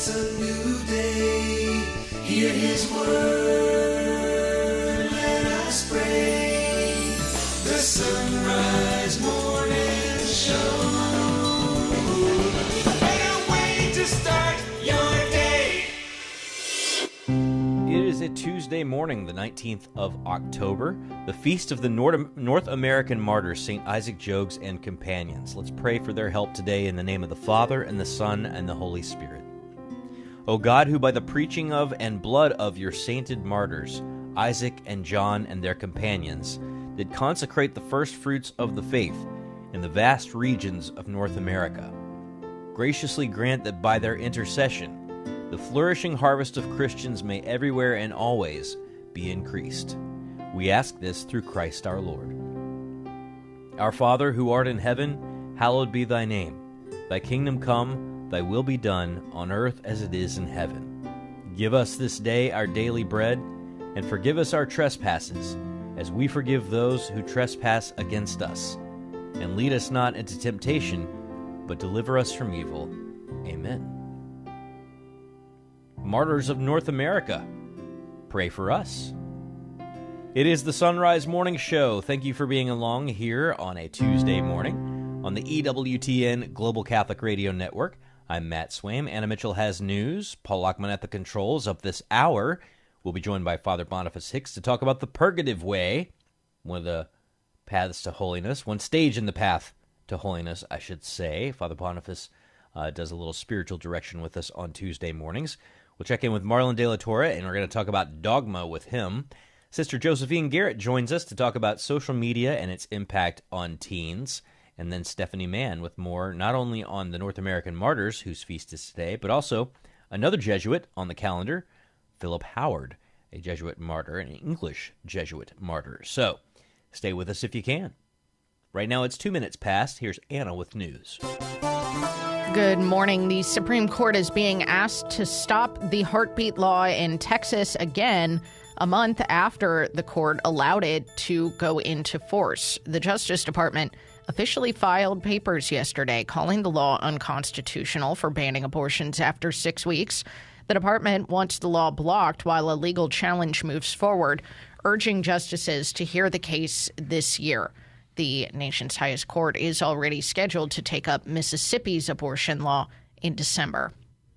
It's a new day. Hear his word. Let us pray. The Sunrise Morning Show. Better way to start your day. It is a Tuesday morning, the 19th of October, the feast of the North American martyrs, St. Isaac Jogues and companions. Let's pray for their help today in the name of the Father, and the Son, and the Holy Spirit. O God, who by the preaching of and blood of your sainted martyrs, Isaac and John and their companions, did consecrate the first fruits of the faith in the vast regions of North America, graciously grant that by their intercession, the flourishing harvest of Christians may everywhere and always be increased. We ask this through Christ our Lord. Our Father, who art in heaven, hallowed be thy name. Thy kingdom come, thy will be done, on earth as it is in heaven. Give us this day our daily bread, and forgive us our trespasses, as we forgive those who trespass against us. And lead us not into temptation, but deliver us from evil. Amen. Martyrs of North America, pray for us. It is the Sunrise Morning Show. Thank you for being along here on a Tuesday morning on the EWTN Global Catholic Radio Network. I'm Matt Swaim. Anna Mitchell has news. Paul Lockman at the controls of this hour. We'll be joined by Father Boniface Hicks to talk about the Purgative Way, one of the paths to holiness, one stage in the path to holiness, I should say. Father Boniface does a little spiritual direction with us on Tuesday mornings. We'll check in with Marlon De La Torre, and we're going to talk about dogma with him. Sister Josephine Garrett joins us to talk about social media and its impact on teens. And then Stephanie Mann with more, not only on the North American martyrs, whose feast is today, but also another Jesuit on the calendar, Philip Howard, a Jesuit martyr, an English Jesuit martyr. So, stay with us if you can. Right now it's 2 minutes past. Here's Anna with news. Good morning. The Supreme Court is being asked to stop the heartbeat law in Texas again, a month after the court allowed it to go into force. The Justice Department officially filed papers yesterday calling the law unconstitutional for banning abortions after 6 weeks. The department wants the law blocked while a legal challenge moves forward, urging justices to hear the case this year. The nation's highest court is already scheduled to take up Mississippi's abortion law in December.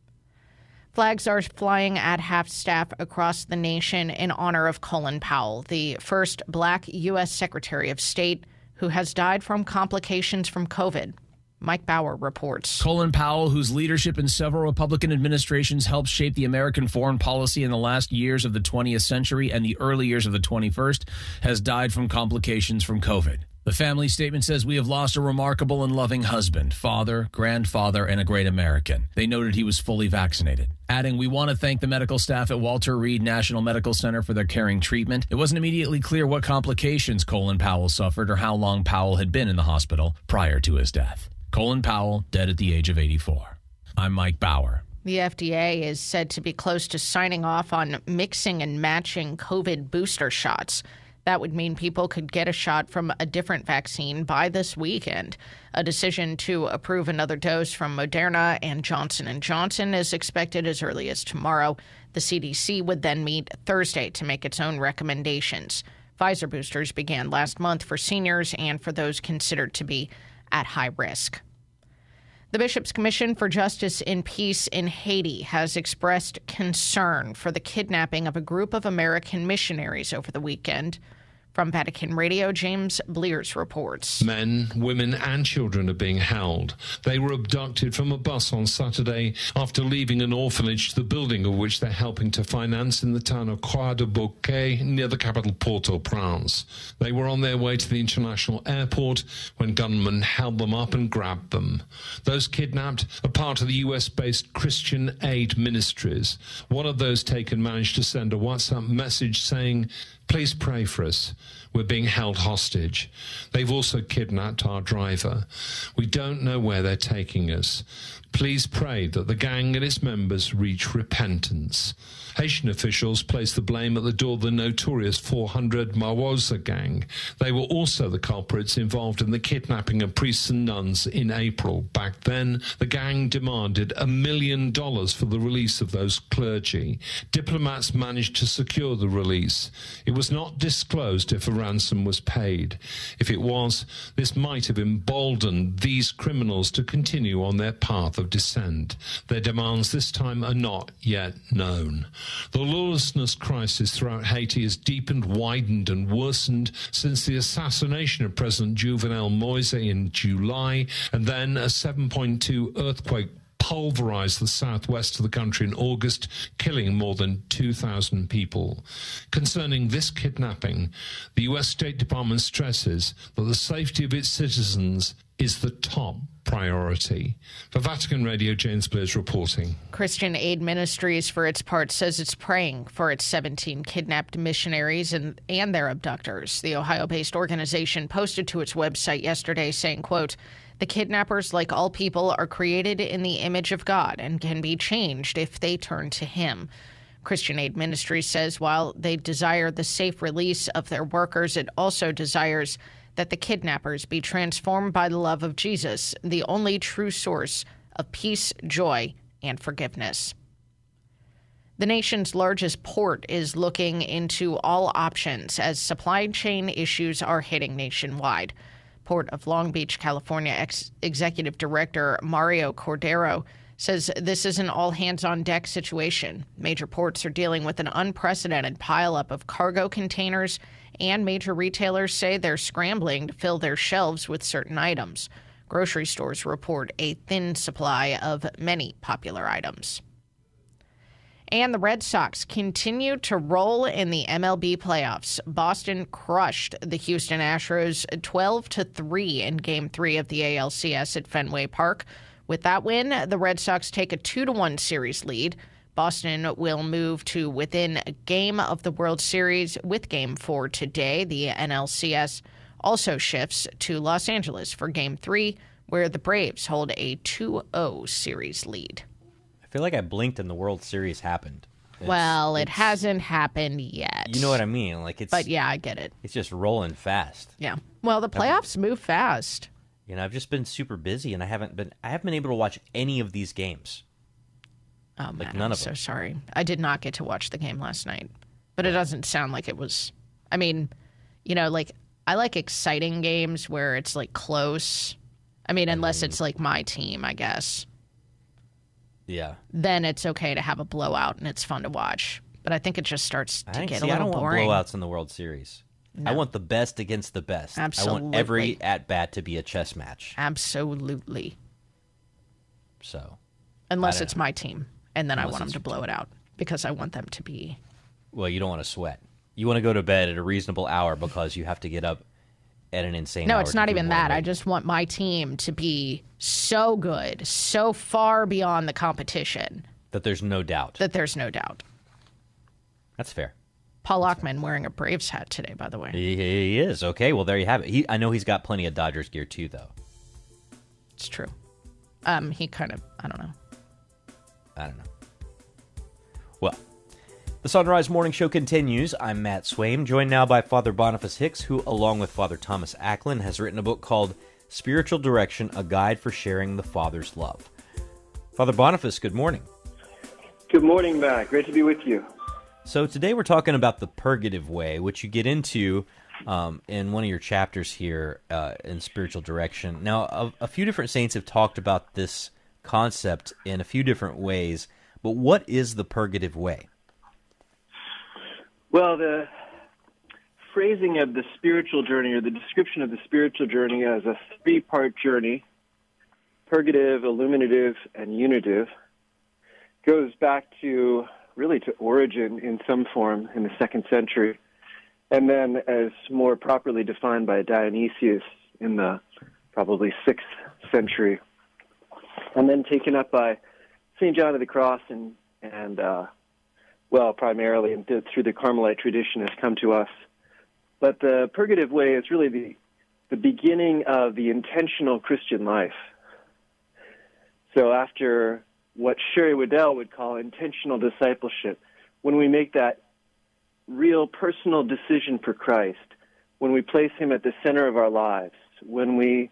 Flags are flying at half-staff across the nation in honor of Colin Powell, the first Black U.S. Secretary of State who has died from complications from COVID. Mike Bauer reports. Colin Powell, whose leadership in several Republican administrations helped shape the American foreign policy in the last years of the 20th century and the early years of the 21st, has died from complications from COVID. The family statement says, "We have lost a remarkable and loving husband, father, grandfather, and a great American." They noted he was fully vaccinated, adding, "We want to thank the medical staff at Walter Reed National Medical Center for their caring treatment. It wasn't immediately clear what complications Colin Powell suffered or how long Powell had been in the hospital prior to his death." Colin Powell, dead at the age of 84. I'm Mike Bauer. The FDA is said to be close to signing off on mixing and matching COVID booster shots. That would mean people could get a shot from a different vaccine by this weekend. A decision to approve another dose from Moderna and Johnson & Johnson is expected as early as tomorrow. The CDC would then meet Thursday to make its own recommendations. Pfizer boosters began last month for seniors and for those considered to be at high risk. The Bishops' Commission for Justice and Peace in Haiti has expressed concern for the kidnapping of a group of American missionaries over the weekend. From Vatican Radio, James Blears reports. Men, women and children are being held. They were abducted from a bus on Saturday after leaving an orphanage, the building of which they're helping to finance in the town of Croix de Bouquet, near the capital Port-au-Prince. They were on their way to the international airport when gunmen held them up and grabbed them. Those kidnapped are part of the US-based Christian Aid Ministries. One of those taken managed to send a WhatsApp message saying, "Please pray for us. We're being held hostage. They've also kidnapped our driver. We don't know where they're taking us. Please pray that the gang and its members reach repentance. Haitian officials placed the blame at the door of the notorious 400 Mawosa gang. They were also the culprits involved in the kidnapping of priests and nuns in April. Back then, the gang demanded $1 million for the release of those clergy. Diplomats managed to secure the release. It was not disclosed if a ransom was paid. If it was, this might have emboldened these criminals to continue on their path of descent. Their demands this time are not yet known. The lawlessness crisis throughout Haiti has deepened, widened and worsened since the assassination of President Juvenal Moise in July, and then a 7.2 earthquake pulverized the southwest of the country in August, killing more than 2,000 people. Concerning this kidnapping, the U.S. State Department stresses that the safety of its citizens is the top priority. For Vatican Radio, James Blair's reporting. Christian Aid Ministries, for its part, says it's praying for its 17 kidnapped missionaries and their abductors. The Ohio-based organization posted to its website yesterday saying, quote, "The kidnappers, like all people, are created in the image of God and can be changed if they turn to Him." Christian Aid Ministries says while they desire the safe release of their workers, it also desires that the kidnappers be transformed by the love of Jesus, the only true source of peace, joy, and forgiveness. The nation's largest port is looking into all options as supply chain issues are hitting nationwide. Port of Long Beach, California Executive Director Mario Cordero says this is an all-hands-on-deck situation. Major ports are dealing with an unprecedented pileup of cargo containers, and major retailers say they're scrambling to fill their shelves with certain items. Grocery stores report a thin supply of many popular items. And the Red Sox continue to roll in the MLB playoffs. Boston crushed the Houston Astros 12-3 in Game 3 of the ALCS at Fenway Park. With that win, the Red Sox take a 2-1 series lead. Boston will move to within a game of the World Series with Game 4 today. The NLCS also shifts to Los Angeles for Game 3, where the Braves hold a 2-0 series lead. I feel like I blinked and the World Series happened. It hasn't happened yet. You know what I mean? But yeah, I get it. It's just rolling fast. Yeah. Well, the playoffs move fast. You know, I've just been super busy, and I haven't been able to watch any of these games. Oh, man, none I'm of them. so sorry. I did not get to watch the game last night. But it doesn't sound like it was... I mean, you know, I like exciting games where it's, close. I mean, unless it's, my team, I guess. Yeah. Then it's okay to have a blowout, and it's fun to watch. But I think it just starts to get a little I don't boring. want blowouts in the World Series. No. I want the best against the best. Absolutely. I want every at-bat to be a chess match. Absolutely. So... Unless it's my team. And then I Unless want them it's to blow it out because I want them to be... Well, you don't want to sweat. You want to go to bed at a reasonable hour because you have to get up at an insane hour. No, it's not to do even more that. work. I just want my team to be so good, so far beyond the competition. That there's no doubt. That there's no doubt. That's fair. Paul Lockman wearing a Braves hat today, by the way. He is. Okay, well, there you have it. I know he's got plenty of Dodgers gear, too, though. It's true. He kind of... I don't know. Well, the Sunrise Morning Show continues. I'm Matt Swaim, joined now by Father Boniface Hicks, who, along with Father Thomas Acklin, has written a book called Spiritual Direction, A Guide for Sharing the Father's Love. Father Boniface, good morning. Good morning, Matt. Great to be with you. So today we're talking about the purgative way, which you get into in one of your chapters here in Spiritual Direction. Now, a few different saints have talked about this concept in a few different ways, but what is the purgative way? Well, the phrasing of the spiritual journey, or the description of the spiritual journey as a three-part journey, purgative, illuminative, and unitive, goes back to Origen in some form in the 2nd century, and then as more properly defined by Dionysius in the probably 6th century, and then taken up by St. John of the Cross and primarily through the Carmelite tradition has come to us But the purgative way is really the beginning of the intentional Christian life. So after what Sherry Waddell would call intentional discipleship, when we make that real personal decision for Christ, when we place him at the center of our lives, when we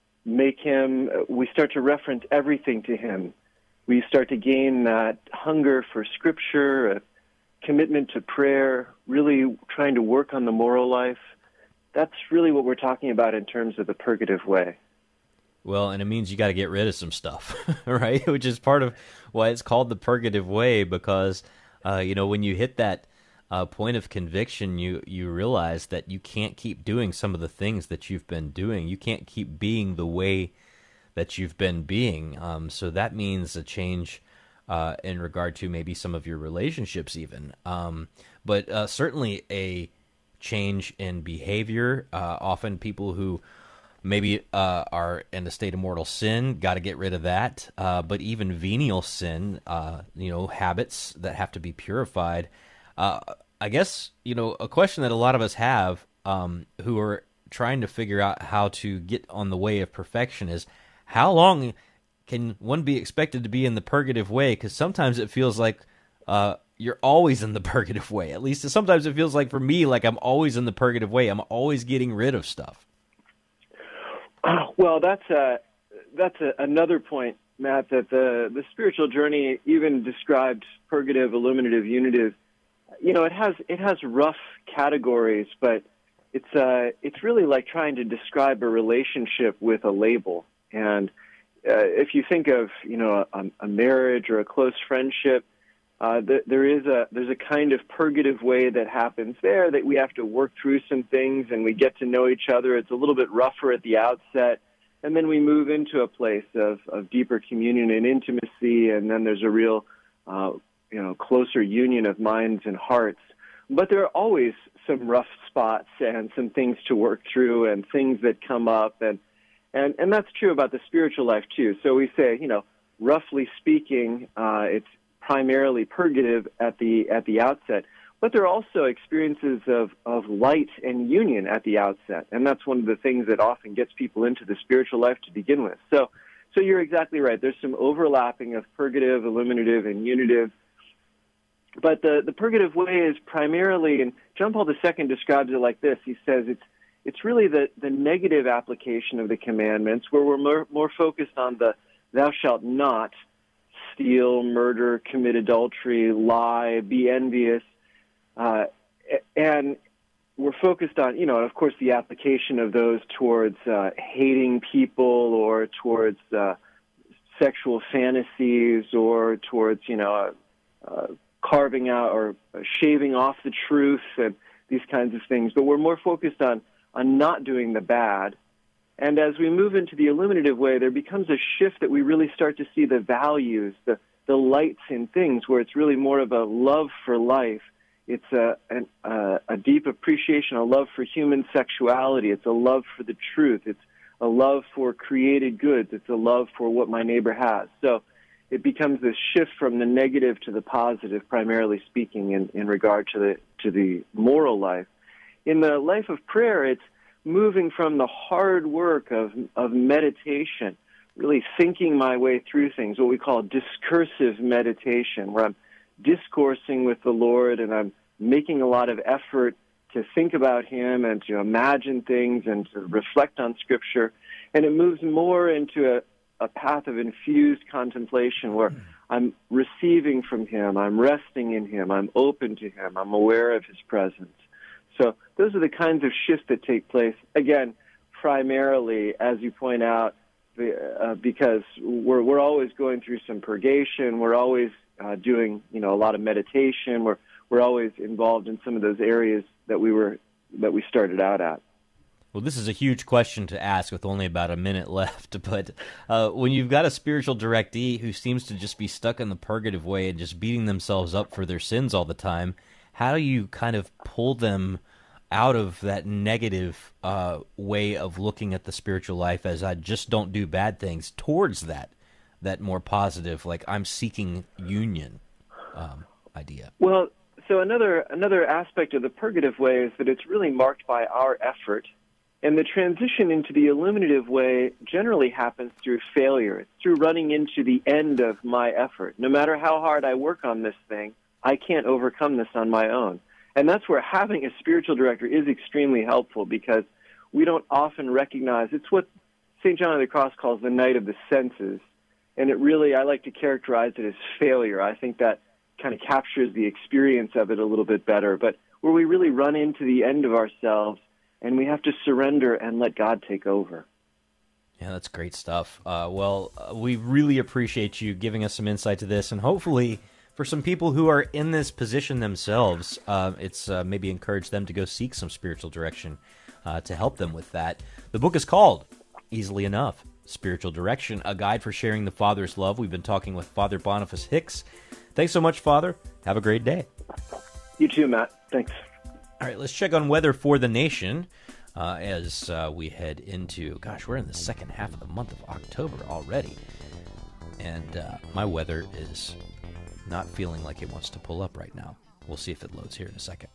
start to reference everything to him, we start to gain that hunger for Scripture, a commitment to prayer, really trying to work on the moral life. That's really what we're talking about in terms of the purgative way. Well, and it means you got to get rid of some stuff, right? Which is part of why it's called the purgative way, because, when you hit that point of conviction, you realize that you can't keep doing some of the things that you've been doing. You can't keep being the way that you've been being. So that means a change in regard to maybe some of your relationships even. But certainly a change in behavior. Often people who maybe are in a state of mortal sin, got to get rid of that. But even venial sin, habits that have to be purified. I guess, a question that a lot of us have who are trying to figure out how to get on the way of perfection is, how long can one be expected to be in the purgative way? Because sometimes it feels like you're always in the purgative way. At least sometimes it feels like for me, like I'm always in the purgative way. I'm always getting rid of stuff. Well, that's another point, Matt, that the spiritual journey even described purgative, illuminative, unitive. It has rough categories, but it's really like trying to describe a relationship with a label. And if you think of a marriage or a close friendship, there's a kind of purgative way that happens there, that we have to work through some things and we get to know each other. It's a little bit rougher at the outset, and then we move into a place of deeper communion and intimacy, and then there's a real closer union of minds and hearts. But there are always some rough spots and some things to work through and things that come up, and that's true about the spiritual life too. So we say, roughly speaking, it's primarily purgative at the outset, but there are also experiences of light and union at the outset, and that's one of the things that often gets people into the spiritual life to begin with. So you're exactly right. There's some overlapping of purgative, illuminative, and unitive. But the purgative way is primarily, and John Paul II describes it like this. He says it's really the negative application of the commandments, where we're more focused on the thou shalt not steal, murder, commit adultery, lie, be envious, and we're focused on, of course, the application of those towards hating people or towards sexual fantasies or towards, carving out or shaving off the truth and these kinds of things. But we're more focused on not doing the bad. And as we move into the illuminative way, there becomes a shift that we really start to see the values, the lights in things, where it's really more of a love for life. It's a deep appreciation, a love for human sexuality. It's a love for the truth. It's a love for created goods. It's a love for what my neighbor has. So it becomes this shift from the negative to the positive, primarily speaking, in regard to the moral life. In the life of prayer, it's moving from the hard work of meditation, really thinking my way through things, what we call discursive meditation, where I'm discoursing with the Lord and I'm making a lot of effort to think about Him and to imagine things and to reflect on Scripture. And it moves more into a path of infused contemplation where I'm receiving from Him, I'm resting in Him, I'm open to Him, I'm aware of His presence. So those are the kinds of shifts that take place, again, primarily, as you point out, because we're always going through some purgation, we're always doing a lot of meditation, we're always involved in some of those areas that we started out at. Well, this is a huge question to ask with only about a minute left, but when you've got a spiritual directee who seems to just be stuck in the purgative way and just beating themselves up for their sins all the time, how do you kind of pull them out of that negative way of looking at the spiritual life as I just don't do bad things towards that more positive, like I'm seeking union idea? Well, So another aspect of the purgative way is that it's really marked by our effort. And the transition into the illuminative way generally happens through failure. It's through running into the end of my effort. No matter how hard I work on this thing, I can't overcome this on my own. And that's where having a spiritual director is extremely helpful, because we don't often recognize, it's what St. John of the Cross calls the night of the senses. And it really, I like to characterize it as failure. I think that kind of captures the experience of it a little bit better. But where we really run into the end of ourselves, and we have to surrender and let God take over. Yeah, that's great stuff. We really appreciate you giving us some insight to this, and hopefully for some people who are in this position themselves, it's maybe encourage them to go seek some spiritual direction to help them with that. The book is called, easily enough, Spiritual Direction, a guide for sharing the Father's love. We've been talking with Father Boniface Hicks. Thanks so much, Father. Have a great day. You too, Matt. Thanks. All right, let's check on weather for the nation as we head into, we're in the second half of the month of October already. And my weather is not feeling like it wants to pull up right now. We'll see if it loads here in a second.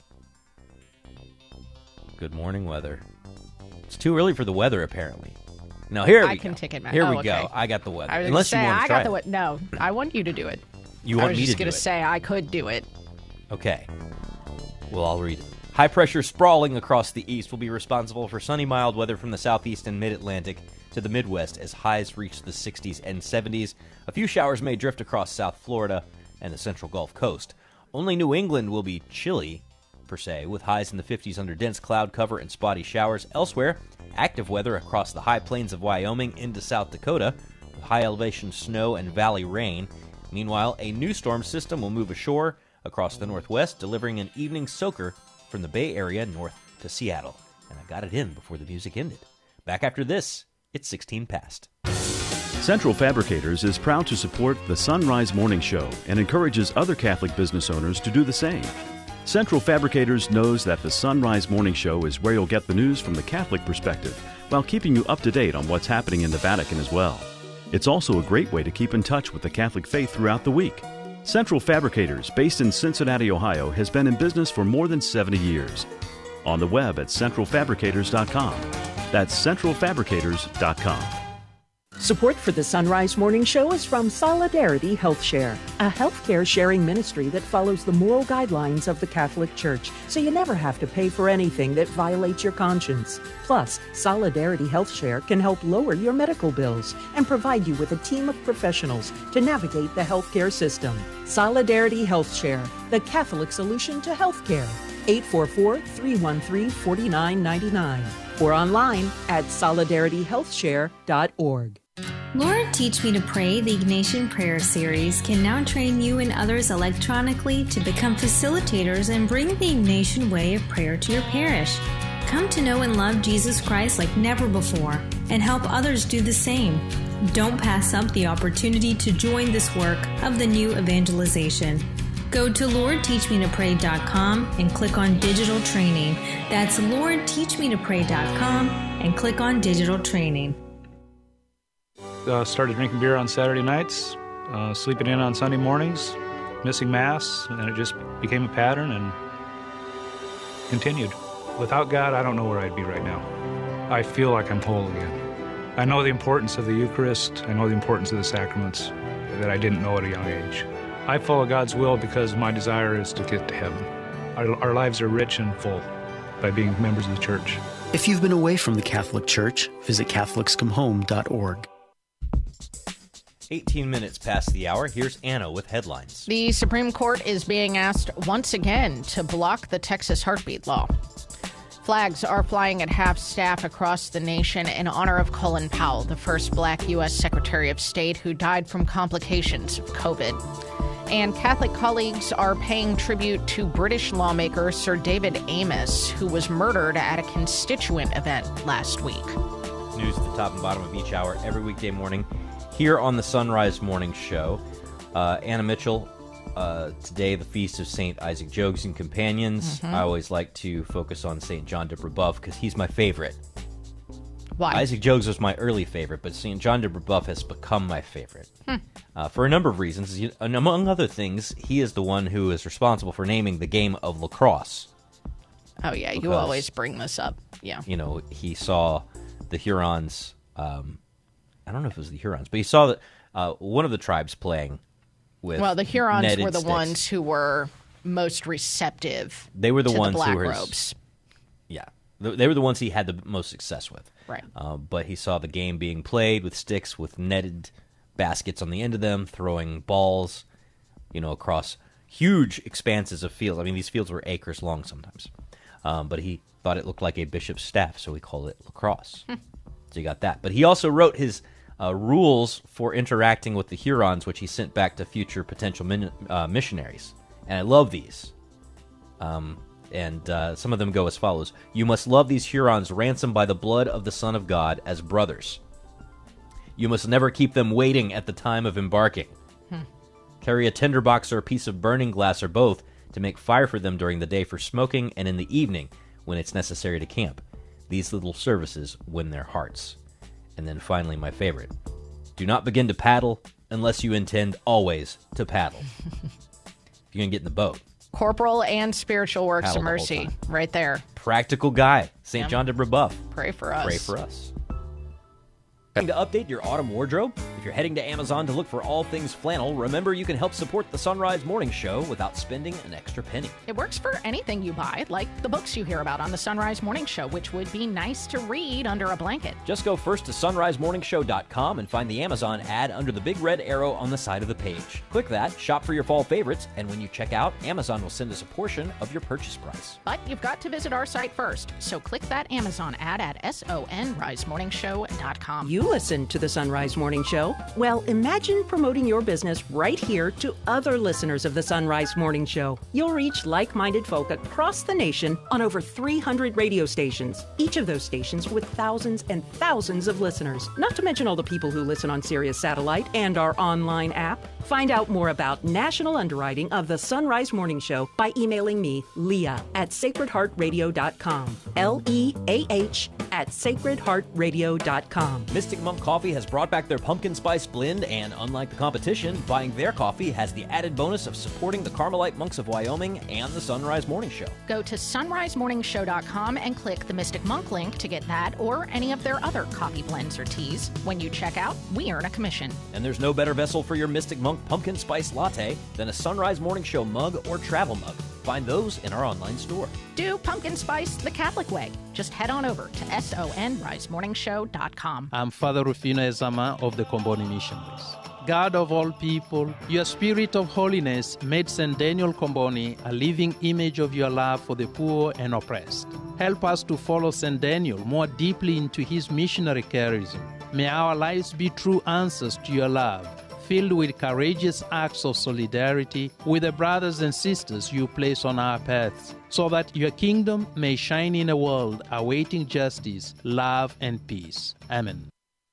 Good morning, weather. It's too early for the weather, apparently. No, here we go. I can take it, Matt. Here we okay. go. I got the weather. I was Unless say, you want to I try got the it. No, I want you to do it. You want me to do it? I was just going to say I could do it. Okay. Well, I'll read it. High pressure sprawling across the east will be responsible for sunny, mild weather from the southeast and mid-Atlantic to the Midwest as highs reach the 60s and 70s. A few showers may drift across South Florida and the central Gulf Coast. Only New England will be chilly, per se, with highs in the 50s under dense cloud cover and spotty showers. Elsewhere, active weather across the high plains of Wyoming into South Dakota, with high elevation snow and valley rain. Meanwhile, a new storm system will move ashore across the northwest, delivering an evening soaker from the Bay Area north to Seattle. And I got it in before the music ended. Back after this, it's 16 past. Central Fabricators is proud to support the Sunrise Morning Show and encourages other Catholic business owners to do the same. Central Fabricators knows that the Sunrise Morning Show is where you'll get the news from the Catholic perspective, while keeping you up to date on what's happening in the Vatican as well. It's also a great way to keep in touch with the Catholic faith throughout the week. Central Fabricators, based in Cincinnati, Ohio, has been in business for more than 70 years. On the web at centralfabricators.com. That's centralfabricators.com. Support for the Sunrise Morning Show is from Solidarity Health Share, a healthcare sharing ministry that follows the moral guidelines of the Catholic Church, so you never have to pay for anything that violates your conscience. Plus, Solidarity Health Share can help lower your medical bills and provide you with a team of professionals to navigate the healthcare system. Solidarity Health Share, the Catholic solution to healthcare. 844-313-4999 or online at solidarityhealthshare.org. Lord, Teach Me to Pray, the Ignatian Prayer Series, can now train you and others electronically to become facilitators and bring the Ignatian way of prayer to your parish. Come to know and love Jesus Christ like never before and help others do the same. Don't pass up the opportunity to join this work of the new evangelization. Go to LordTeachMeToPray.com and click on Digital Training. That's LordTeachMeToPray.com and click on Digital Training. Started drinking beer on Saturday nights, sleeping in on Sunday mornings, missing Mass, and it just became a pattern and continued. Without God, I don't know where I'd be right now. I feel like I'm whole again. I know the importance of the Eucharist. I know the importance of the sacraments that I didn't know at a young age. I follow God's will because my desire is to get to heaven. Our lives are rich and full by being members of the Church. If you've been away from the Catholic Church, visit CatholicsComeHome.org. 18 minutes past the hour. Here's Anna with headlines. The Supreme Court is being asked once again to block the Texas heartbeat law. Flags are flying at half-staff across the nation in honor of Colin Powell, the first black U.S. Secretary of State who died from complications of COVID. And Catholic colleagues are paying tribute to British lawmaker Sir David Amess, who was murdered at a constituent event last week. News at the top and bottom of each hour every weekday morning here on the Sunrise Morning Show. Anna Mitchell, today the feast of St. Isaac Jogues and Companions. I always like to focus on St. John de Brebeuf because he's my favorite. Why? Isaac Jogues was my early favorite, but St. John de Brebeuf has become my favorite. For a number of reasons. And among other things, he is the one who is responsible for naming the game of lacrosse. Oh, yeah, you Because, always bring this up. Yeah. You know, he saw the Hurons, I don't know if it was the Hurons, but he saw that one of the tribes playing with Well, the Hurons netted were the sticks. ones who were most receptive They were the to ones the black who were robes. Yeah. They were the ones he had the most success with. Right. But he saw the game being played with sticks with netted baskets on the end of them, throwing balls, across huge expanses of fields. I mean, these fields were acres long sometimes. But he thought it looked like a bishop's staff, so he called it lacrosse. So you got that. But he also wrote his rules for interacting with the Hurons, which he sent back to future potential missionaries. And I love these. And some of them go as follows. You must love these Hurons ransomed by the blood of the Son of God as brothers. You must never keep them waiting at the time of embarking. Carry a tinderbox or a piece of burning glass or both to make fire for them during the day for smoking and in the evening when it's necessary to camp. These little services win their hearts. And then finally, my favorite. Do not begin to paddle unless you intend always to paddle. If you're going to get in the boat. Corporal and spiritual works Paddle of the whole mercy, time. right there. Practical guy. St. Yeah. John de Brebeuf. Pray for us. Pray for us. To update your autumn wardrobe? If you're heading to Amazon to look for all things flannel, remember you can help support the Sunrise Morning Show without spending an extra penny. It works for anything you buy, like the books you hear about on the Sunrise Morning Show, which would be nice to read under a blanket. Just go first to sunrisemorningshow.com and find the Amazon ad under the big red arrow on the side of the page. Click that, shop for your fall favorites, and when you check out, Amazon will send us a portion of your purchase price. But you've got to visit our site first, so click that Amazon ad at sonrisemorningshow.com. You listen to the Sunrise Morning Show? Well, imagine promoting your business right here to other listeners of the Sunrise Morning Show. You'll reach like-minded folk across the nation on over 300 radio stations, each of those stations with thousands and thousands of listeners, not to mention all the people who listen on Sirius Satellite and our online app. Find out more about national underwriting of the Sunrise Morning Show by emailing me, Leah, at sacredheartradio.com. Leah at sacredheartradio.com. Mystic Monk Coffee has brought back their pumpkin spice blend, and unlike the competition, buying their coffee has the added bonus of supporting the Carmelite Monks of Wyoming and the Sunrise Morning Show. Go to sunrisemorningshow.com and click the Mystic Monk link to get that or any of their other coffee blends or teas. When you check out, we earn a commission. And there's no better vessel for your Mystic Monk pumpkin spice latte than a Sunrise Morning Show mug or travel mug. Find those in our online store. Do pumpkin spice the Catholic way. Just head on over to sonrisemorningshow.com. I'm Father Rufino Ezama of the Comboni Missionaries. God of all people, your spirit of holiness made St. Daniel Comboni a living image of your love for the poor and oppressed. Help us to follow St. Daniel more deeply into his missionary charism. May our lives be true answers to your love, filled with courageous acts of solidarity with the brothers and sisters you place on our paths, so that your kingdom may shine in a world awaiting justice, love, and peace. Amen.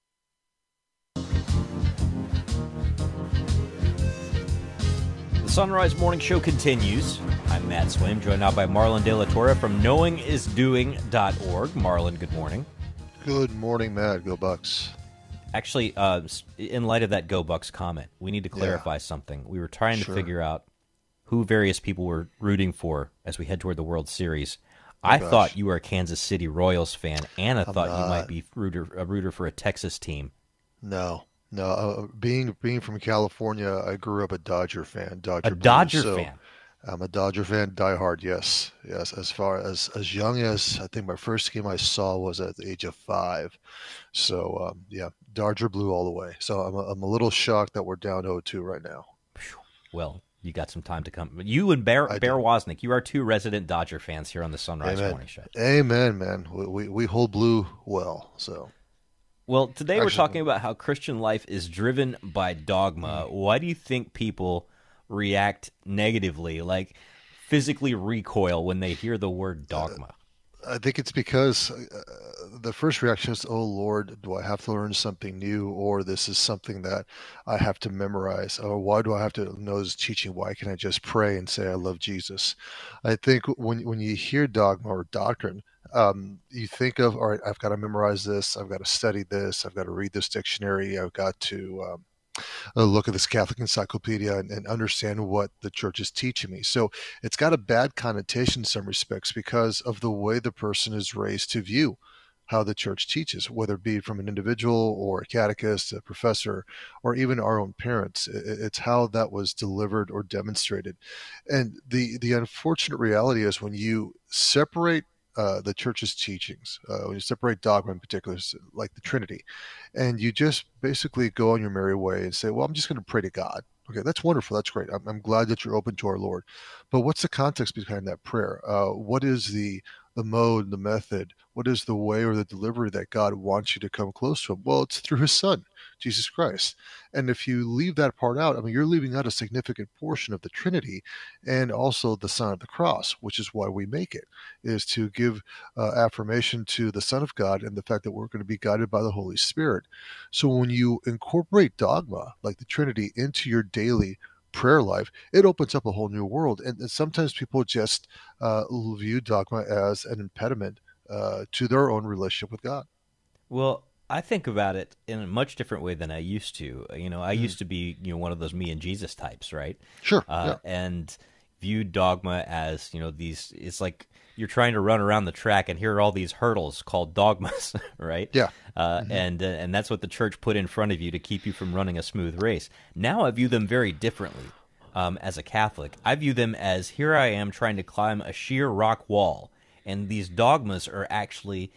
The Sunrise Morning Show continues. I'm Matt Swaim, joined now by Marlon De La Torre from knowingisdoing.org. Marlon, good morning. Good morning, Matt. Go Bucks. Actually, in light of that Go Bucks comment, we need to clarify something. We were trying to figure out who various people were rooting for as we head toward the World Series. I thought you were a Kansas City Royals fan. Anna thought you might be a rooter for a Texas team. No. Being from California, I grew up a Dodger fan. Dodger fan. I'm a Dodger fan, diehard. Yes. As far as young as I think my first game I saw was at the age of 5. So Dodger blue all the way. So I'm a little shocked that we're down 0-2 right now. Well, you got some time to come. You and Bear Wozniak, you are two resident Dodger fans here on the Sunrise Morning Show. Amen, man. We hold blue well. So. Well, today we're talking about how Christian life is driven by dogma. Why do you think people react negatively, like physically recoil when they hear the word dogma? I think it's because the first reaction is, oh, Lord, do I have to learn something new? Or this is something that I have to memorize? Or why do I have to know this teaching? Why can't I just pray and say I love Jesus? I think when you hear dogma or doctrine, You think of, all right, I've got to memorize this, I've got to study this, I've got to read this dictionary, I've got to look at this Catholic encyclopedia and understand what the church is teaching me. So it's got a bad connotation in some respects because of the way the person is raised to view how the church teaches, whether it be from an individual or a catechist, a professor, or even our own parents. It's how that was delivered or demonstrated. And the unfortunate reality is when you separate the church's teachings, when you separate dogma in particular, like the Trinity, and you just basically go on your merry way and say, well, I'm just going to pray to God. Okay, that's wonderful. That's great. I'm glad that you're open to our Lord. But what's the context behind that prayer? What is the mode, the method? What is the way or the delivery that God wants you to come close to him? Well, it's through his son, Jesus Christ. And if you leave that part out, I mean, you're leaving out a significant portion of the Trinity and also the sign of the cross, which is why we make it, is to give affirmation to the Son of God and the fact that we're going to be guided by the Holy Spirit. So when you incorporate dogma like the Trinity into your daily prayer life, it opens up a whole new world. And sometimes people just view dogma as an impediment to their own relationship with God. Well, I think about it in a much different way than I used to. I used to be, one of those me and Jesus types, right? Sure. And viewed dogma as, these, it's like you're trying to run around the track and here are all these hurdles called dogmas, right? Yeah. And that's what the church put in front of you to keep you from running a smooth race. Now I view them very differently. As a Catholic, I view them as here I am trying to climb a sheer rock wall, and these dogmas are actually,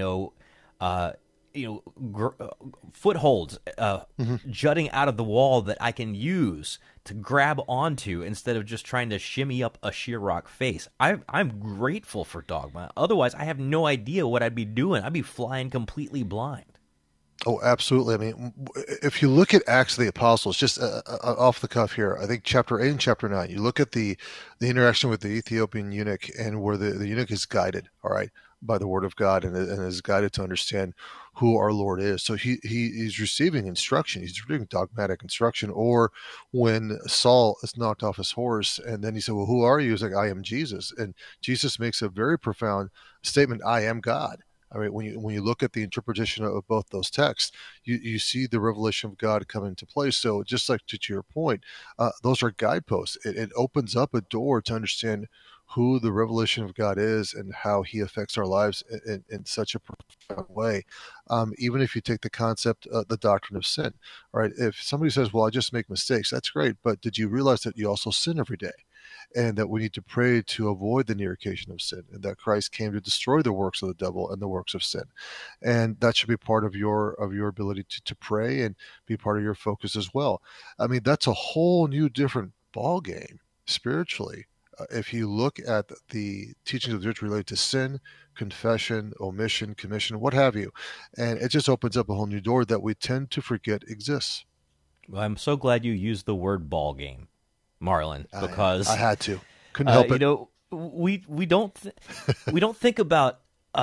footholds jutting out of the wall that I can use to grab onto instead of just trying to shimmy up a sheer rock face. I'm grateful for dogma. Otherwise, I have no idea what I'd be doing. I'd be flying completely blind. Oh, absolutely. I mean, if you look at Acts of the Apostles, just off the cuff here, I think chapter 8 and chapter 9, you look at the interaction with the Ethiopian eunuch and where the eunuch is guided, all right, by the word of God and is guided to understand who our Lord is. So he's receiving instruction. He's receiving dogmatic instruction. Or when Saul is knocked off his horse and then he said, well, who are you? He's like, I am Jesus. And Jesus makes a very profound statement, I am God. I mean, when you look at the interpretation of both those texts, you see the revelation of God come into play. So just like to your point, those are guideposts. It opens up a door to understand who the revelation of God is and how he affects our lives in such a profound way. Even if you take the concept, the doctrine of sin, all right? If somebody says, well, I just make mistakes, that's great. But did you realize that you also sin every day? And that we need to pray to avoid the near occasion of sin, and that Christ came to destroy the works of the devil and the works of sin. And that should be part of your ability to pray and be part of your focus as well. I mean, that's a whole new different ball game spiritually. If you look at the teachings of the church related to sin, confession, omission, commission, what have you, and it just opens up a whole new door that we tend to forget exists. Well, I'm so glad you used the word ball game, Marlon, because I had to. Couldn't help it. We don't think about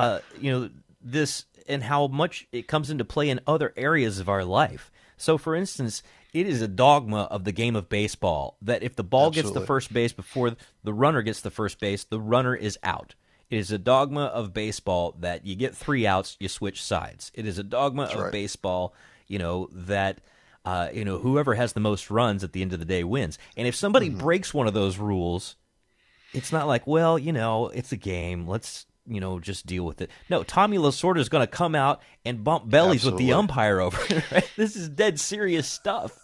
this and how much it comes into play in other areas of our life. So, for instance, it is a dogma of the game of baseball that if the ball gets to first base before the runner gets to first base, the runner is out. It is a dogma of baseball that you get 3 outs, you switch sides. It is a dogma of baseball, that whoever has the most runs at the end of the day wins. And if somebody breaks one of those rules, it's not like, well, it's a game. Let's, just deal with it. No, Tommy Lasorda is going to come out and bump bellies with the umpire over it. Right? This is dead serious stuff.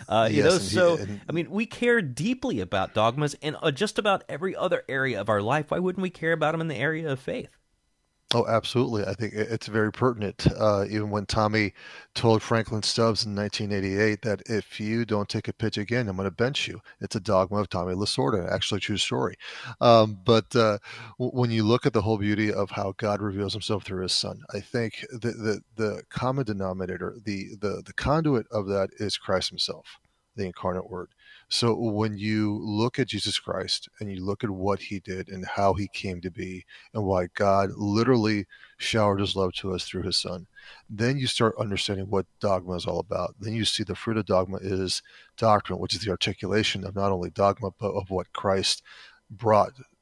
We care deeply about dogmas in just about every other area of our life. Why wouldn't we care about them in the area of faith? Oh, absolutely. I think it's very pertinent. Even when Tommy told Franklin Stubbs in 1988 that if you don't take a pitch again, I'm going to bench you. It's a dogma of Tommy Lasorda, actually a true story. But when you look at the whole beauty of how God reveals himself through his son, I think the common denominator, the conduit of that is Christ himself, the incarnate word. So when you look at Jesus Christ and you look at what he did and how he came to be and why God literally showered his love to us through his son, then you start understanding what dogma is all about. Then you see the fruit of dogma is doctrine, which is the articulation of not only dogma, but of what Christ brought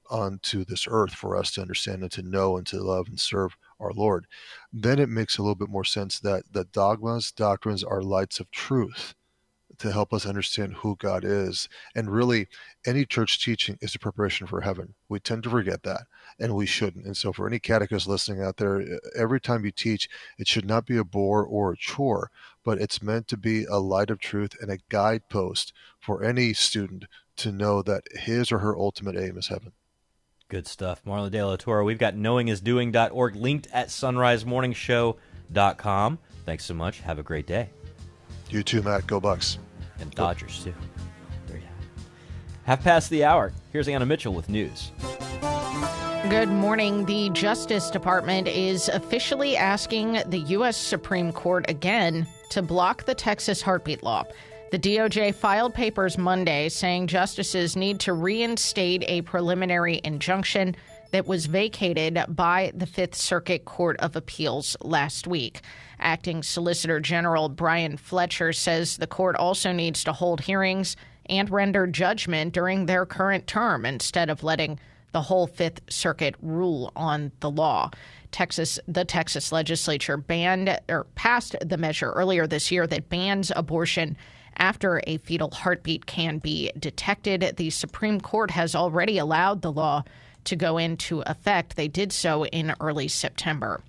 onto this earth for us to understand and to know and to love and serve our Lord, then it makes a little bit more sense that the dogmas, doctrines are lights of truth to help us understand who God is. And really, any church teaching is a preparation for heaven. We tend to forget that, and we shouldn't. And so for any catechist listening out there, every time you teach, it should not be a bore or a chore, but it's meant to be a light of truth and a guidepost for any student to know that his or her ultimate aim is heaven. Good stuff. Marla De La Torre. We've got knowingisdoing.org linked at sunrisemorningshow.com. Thanks so much. Have a great day. You too, Matt. Go Bucks. And Dodgers, too. There you have. 1:30. Here's Anna Mitchell with news. Good morning. The Justice Department is officially asking the U.S. Supreme Court again to block the Texas heartbeat law. The DOJ filed papers Monday saying justices need to reinstate a preliminary injunction that was vacated by the Fifth Circuit Court of Appeals last week. Acting Solicitor General Brian Fletcher says the court also needs to hold hearings and render judgment during their current term instead of letting the whole Fifth Circuit rule on the law. The Texas legislature passed the measure earlier this year that bans abortion after a fetal heartbeat can be detected. The Supreme Court has already allowed the law to go into effect. They did so in early September.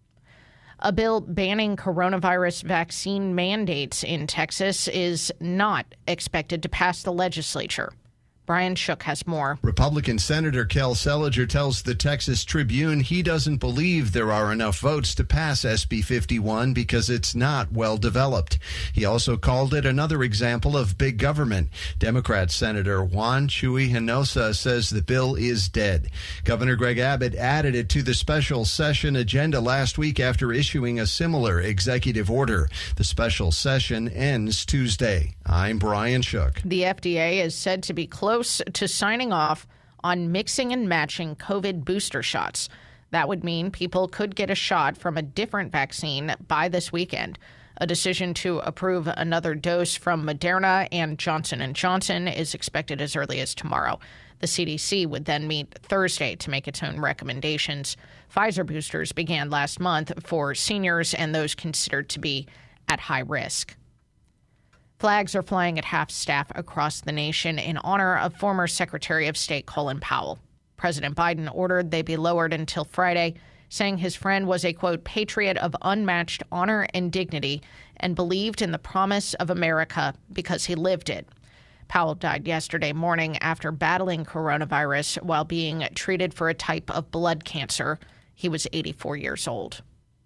A bill banning coronavirus vaccine mandates in Texas is not expected to pass the legislature. Brian Shook has more. Republican Senator Kel Seliger tells the Texas Tribune he doesn't believe there are enough votes to pass SB 51 because it's not well developed. He also called it another example of big government. Democrat Senator Juan Chuy Hinojosa says the bill is dead. Governor Greg Abbott added it to the special session agenda last week after issuing a similar executive order. The special session ends Tuesday. I'm Brian Shook. The FDA is said to be close to signing off on mixing and matching COVID booster shots. That would mean people could get a shot from a different vaccine by this weekend. A decision to approve another dose from Moderna and Johnson & Johnson is expected as early as tomorrow. The CDC would then meet Thursday to make its own recommendations. Pfizer boosters began last month for seniors and those considered to be at high risk. Flags are flying at half-staff across the nation in honor of former Secretary of State Colin Powell. President Biden ordered they be lowered until Friday, saying his friend was a, quote, patriot of unmatched honor and dignity and believed in the promise of America because he lived it. Powell died yesterday morning after battling coronavirus while being treated for a type of blood cancer. He was 84 years old.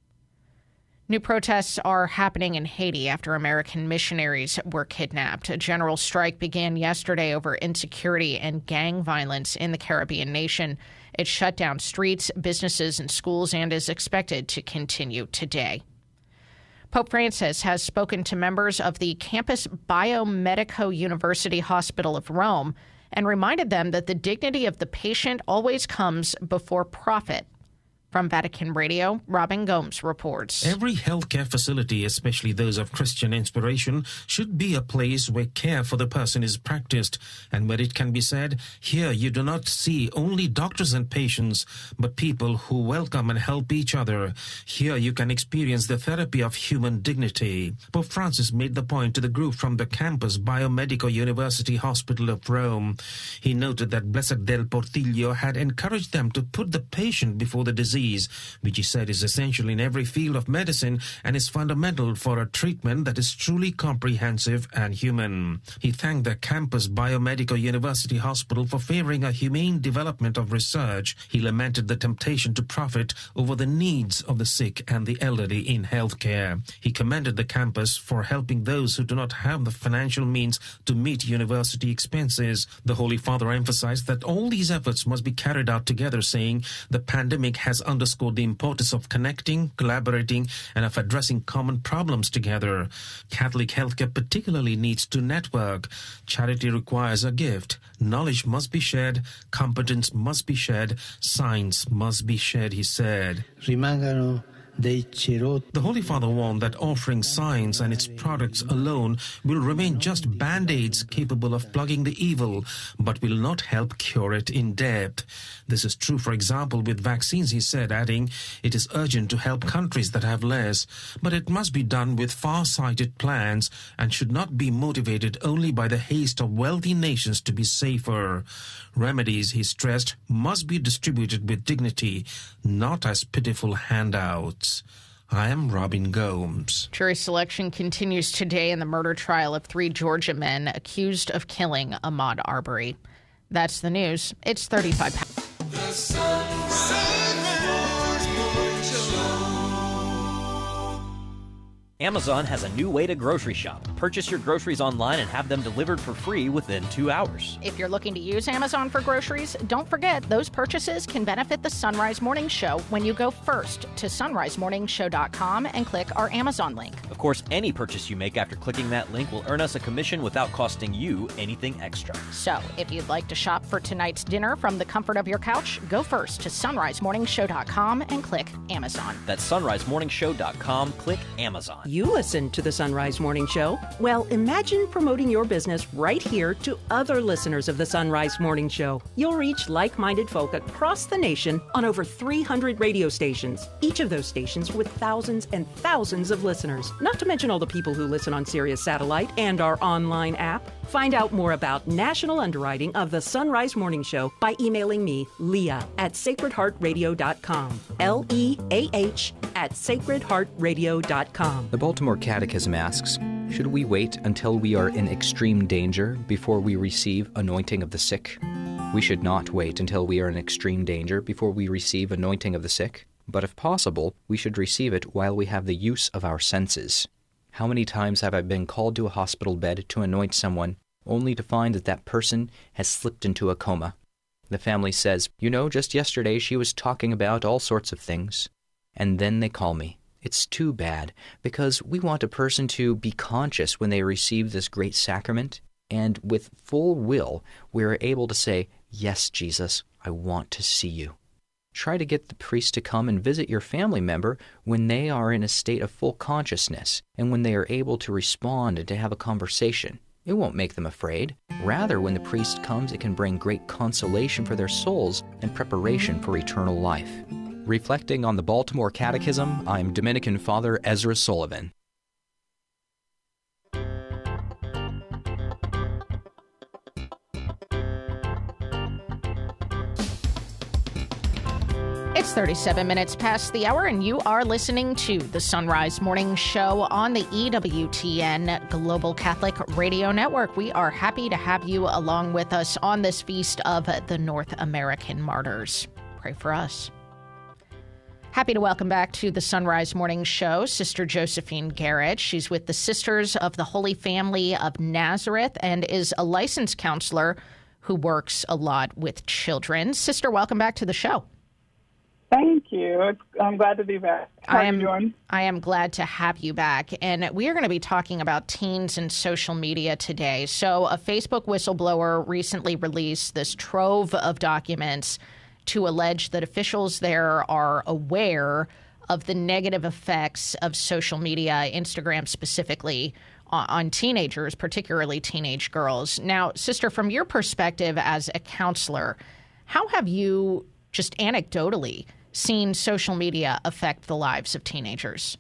New protests are happening in Haiti after American missionaries were kidnapped. A general strike began yesterday over insecurity and gang violence in the Caribbean nation. It shut down streets, businesses, and schools and is expected to continue today. Pope Francis has spoken to members of the Campus Biomedico University Hospital of Rome and reminded them that the dignity of the patient always comes before profit. From Vatican Radio, Robin Gomes reports. Every healthcare facility, especially those of Christian inspiration, should be a place where care for the person is practiced and where it can be said, here you do not see only doctors and patients, but people who welcome and help each other. Here you can experience the therapy of human dignity. Pope Francis made the point to the group from the Campus Biomedico University Hospital of Rome. He noted that Blessed Del Portillo had encouraged them to put the patient before the disease, which he said is essential in every field of medicine and is fundamental for a treatment that is truly comprehensive and human. He thanked the Campus Biomedico University Hospital for favoring a humane development of research. He lamented the temptation to profit over the needs of the sick and the elderly in healthcare. He commended the campus for helping those who do not have the financial means to meet university expenses. The Holy Father emphasized that all these efforts must be carried out together, saying the pandemic has underscored the importance of connecting, collaborating, and of addressing common problems together. Catholic healthcare particularly needs to network. Charity requires a gift. Knowledge must be shared. Competence must be shared. Science must be shared, he said. Rimangano The Holy Father warned that offering science and its products alone will remain just band-aids capable of plugging the evil, but will not help cure it in depth. This is true, for example, with vaccines, he said, adding, it is urgent to help countries that have less, but it must be done with far-sighted plans and should not be motivated only by the haste of wealthy nations to be safer. Remedies, he stressed, must be distributed with dignity, not as pitiful handouts. I am Robin Gomes. Jury selection continues today in the murder trial of 3 Georgia men accused of killing Ahmaud Arbery. That's the news. It's 35 pounds. The Sunrise Morning Show. Amazon has a new way to grocery shop. Purchase your groceries online and have them delivered for free within 2 hours. If you're looking to use Amazon for groceries, don't forget those purchases can benefit the Sunrise Morning Show when you go first to sunrisemorningshow.com and click our Amazon link. Of course, any purchase you make after clicking that link will earn us a commission without costing you anything extra. So, if you'd like to shop for tonight's dinner from the comfort of your couch, go first to sunrisemorningshow.com and click Amazon. That's sunrisemorningshow.com, click Amazon. You listen to the Sunrise Morning Show? Well, imagine promoting your business right here to other listeners of the Sunrise Morning Show. You'll reach like-minded folk across the nation on over 300 radio stations, each of those stations with thousands and thousands of listeners, not to mention all the people who listen on Sirius Satellite and our online app. Find out more about national underwriting of the Sunrise Morning Show by emailing me, Leah, at sacredheartradio.com. Leah at sacredheartradio.com. The Baltimore Catechism asks, should we wait until we are in extreme danger before we receive anointing of the sick? We should not wait until we are in extreme danger before we receive anointing of the sick, but if possible, we should receive it while we have the use of our senses. How many times have I been called to a hospital bed to anoint someone, only to find that that person has slipped into a coma? The family says, just yesterday she was talking about all sorts of things. And then they call me. It's too bad, because we want a person to be conscious when they receive this great sacrament, and with full will, we're able to say, yes, Jesus, I want to see you. Try to get the priest to come and visit your family member when they are in a state of full consciousness and when they are able to respond and to have a conversation. It won't make them afraid. Rather, when the priest comes, it can bring great consolation for their souls and preparation for eternal life. Reflecting on the Baltimore Catechism, I'm Dominican Father Ezra Sullivan. It's 37 minutes past the hour, and you are listening to the Sunrise Morning Show on the EWTN Global Catholic Radio Network. We are happy to have you along with us on this feast of the North American Martyrs. Pray for us. Happy to welcome back to the Sunrise Morning Show Sister Josephine Garrett. She's with the Sisters of the Holy Family of Nazareth and is a licensed counselor who works a lot with children. Sister, welcome back to the show. Thank you. I'm glad to be back. How are you doing? I am glad to have you back. And we are going to be talking about teens and social media today. So a Facebook whistleblower recently released this trove of documents to allege that officials there are aware of the negative effects of social media, Instagram specifically, on teenagers, particularly teenage girls. Now, Sister, from your perspective as a counselor, how have you, just anecdotally, seen social media affect the lives of teenagers?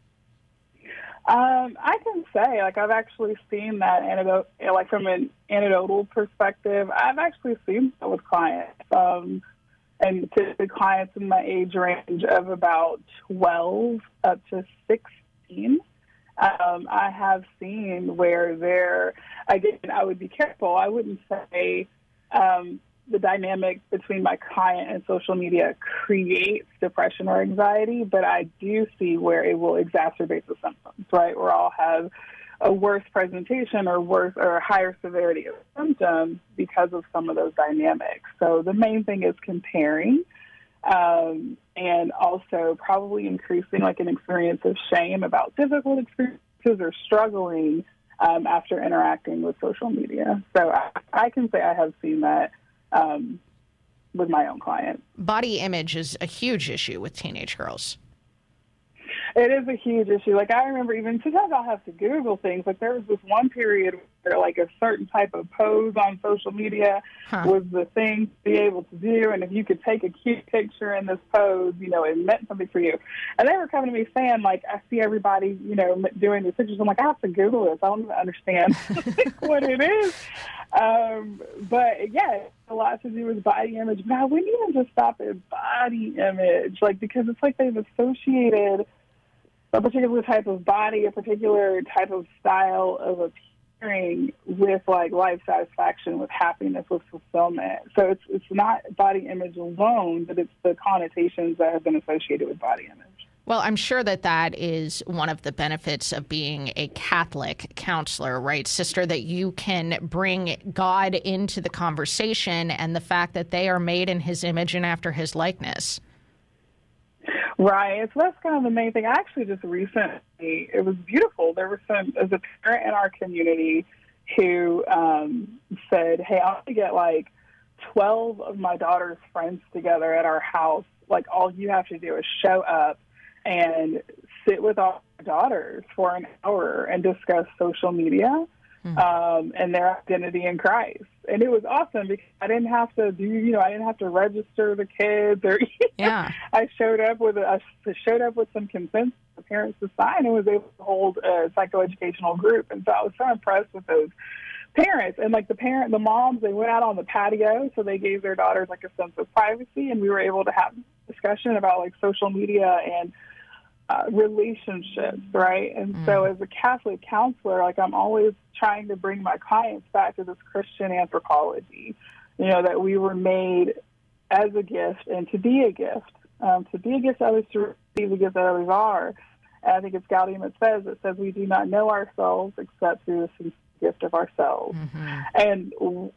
I can say, I've actually seen that anecdote, from an anecdotal perspective. I've actually seen that with clients. And typically clients in my age range of about 12 up to 16, I have seen where again, I would be careful. I wouldn't say the dynamic between my client and social media creates depression or anxiety, but I do see where it will exacerbate the symptoms, right? Where I'll have a worse presentation or higher severity of symptoms because of some of those dynamics. So the main thing is comparing and also probably increasing an experience of shame about difficult experiences or struggling after interacting with social media. So I can say I have seen that with my own clients. Body image is a huge issue with teenage girls. It is a huge issue. Like, I remember even sometimes I'll have to Google things. Like, there was this one period where, like, a certain type of pose on social media was the thing to be able to do. And if you could take a cute picture in this pose, you know, it meant something for you. And they were coming to me saying, like, I see everybody, you know, doing these pictures. I'm like, I have to Google this. I don't even understand what it is. But, yeah, a lot to do with body image. But I wouldn't even just stop at body image, like, because it's like they've associated a particular type of body, a particular type of style of appearing with, like, life satisfaction, with happiness, with fulfillment. So it's not body image alone, but it's the connotations that have been associated with body image. Well, I'm sure that is one of the benefits of being a Catholic counselor, right, sister, that you can bring God into the conversation and the fact that they are made in his image and after his likeness. Right. So that's kind of the main thing. Actually, just recently, it was beautiful. There was a parent in our community who said, hey, I want to get, like, 12 of my daughter's friends together at our house. Like, all you have to do is show up and sit with our daughters for an hour and discuss social media and their identity in Christ. And it was awesome because I didn't have to register the kids or I showed up with some consent for parents to sign and was able to hold a psychoeducational group. And so I was so impressed with those parents. And, like, the moms, they went out on the patio, so they gave their daughters, like, a sense of privacy, and we were able to have a discussion about, like, social media and relationships, right? And so as a Catholic counselor, like, I'm always trying to bring my clients back to this Christian anthropology, you know, that we were made as a gift and to be a gift to others, to receive the gift that others are. And I think it's Gaudium et Spes that says we do not know ourselves except through the gift of ourselves. And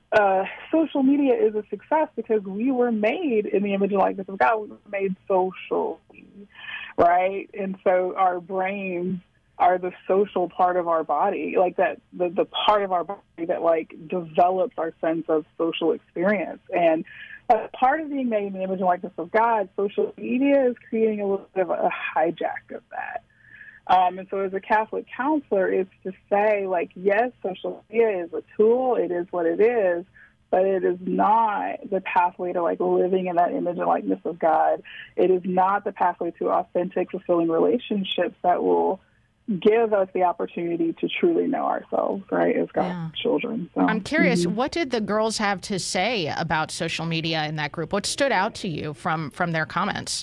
social media is a success because we were made in the image and likeness of God. We were made socially, right? And so our brains are the social part of our body, like that, the part of our body that, like, develops our sense of social experience. And part of being made in the image and likeness of God, social media is creating a little bit of a hijack of that. And so as a Catholic counselor, it's to say, like, yes, social media is a tool. It is what it is. But it is not the pathway to, like, living in that image and likeness of God. It is not the pathway to authentic, fulfilling relationships that will give us the opportunity to truly know ourselves, right, as God's children. So, I'm curious, what did the girls have to say about social media in that group? What stood out to you from their comments?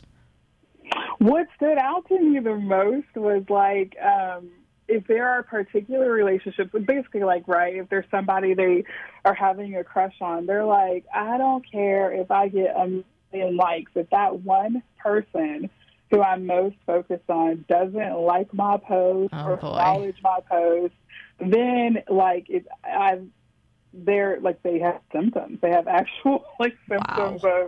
What stood out to me the most was, like, if there are particular relationships, basically, like, right, if there's somebody they are having a crush on, they're like, I don't care if I get a million likes. If that one person who I'm most focused on doesn't like my post or acknowledge my post, then, like, they're, like, they have symptoms. They have actual, like, symptoms of,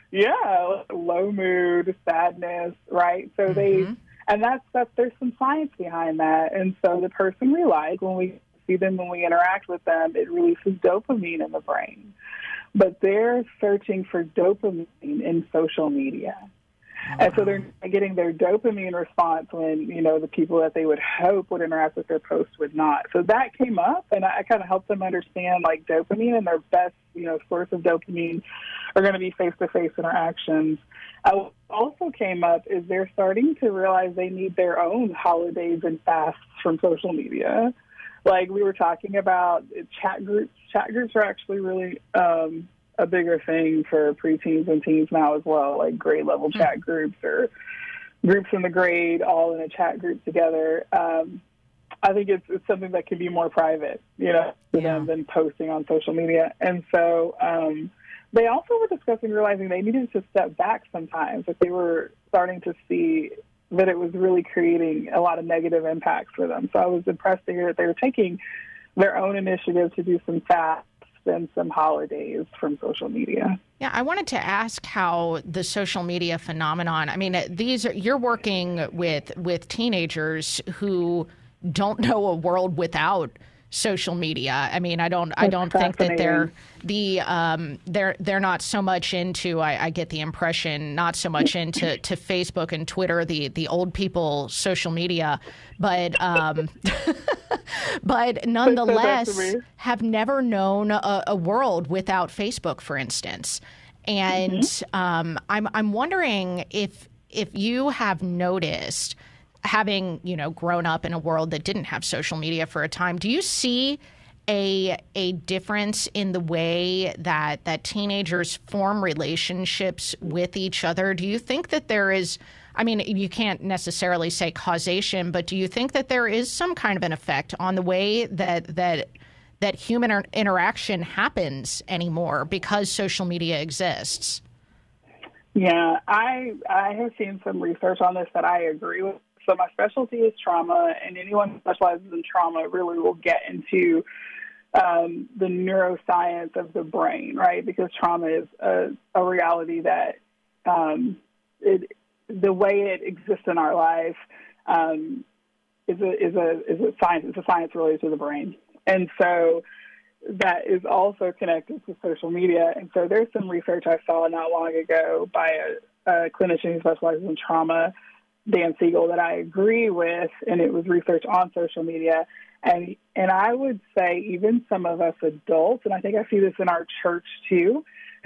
low mood, sadness, right? So and that's there's some science behind that. And so the person we like, when we see them, when we interact with them, it releases dopamine in the brain. But they're searching for dopamine in social media. And so they're getting their dopamine response when, you know, the people that they would hope would interact with their posts would not. So that came up, and I kind of helped them understand, like, dopamine, and their best, you know, source of dopamine are going to be face-to-face interactions. What also came up is they're starting to realize they need their own holidays and fasts from social media. Like, we were talking about chat groups. Chat groups are actually really a bigger thing for preteens and teens now as well, like grade level chat groups or groups in the grade all in a chat group together. I think it's something that can be more private, you know, for them than posting on social media. And so they also were discussing, realizing they needed to step back sometimes, that they were starting to see that it was really creating a lot of negative impacts for them. So I was impressed to hear that they were taking their own initiative to do some fasts and some holidays from social media. Yeah, I wanted to ask how the social media phenomenon, I mean, you're working with teenagers who don't know a world without social media. I mean, I don't think that they're not so much into. I get the impression not so much into to Facebook and Twitter, the old people social media, but but nonetheless have never known a world without Facebook, for instance. And I'm wondering if you have noticed, having, grown up in a world that didn't have social media for a time, do you see a difference in the way that teenagers form relationships with each other? Do you think that there is, I mean, you can't necessarily say causation, but do you think that there is some kind of an effect on the way that human interaction happens anymore because social media exists? Yeah, I have seen some research on this that I agree with. So my specialty is trauma, and anyone who specializes in trauma really will get into the neuroscience of the brain, right? Because trauma is a reality that the way it exists in our life is a science. It's a science related to the brain, and so that is also connected to social media. And so there's some research I saw not long ago by a clinician who specializes in trauma, Dan Siegel, that I agree with, and it was research on social media. And I would say even some of us adults, and I think I see this in our church too,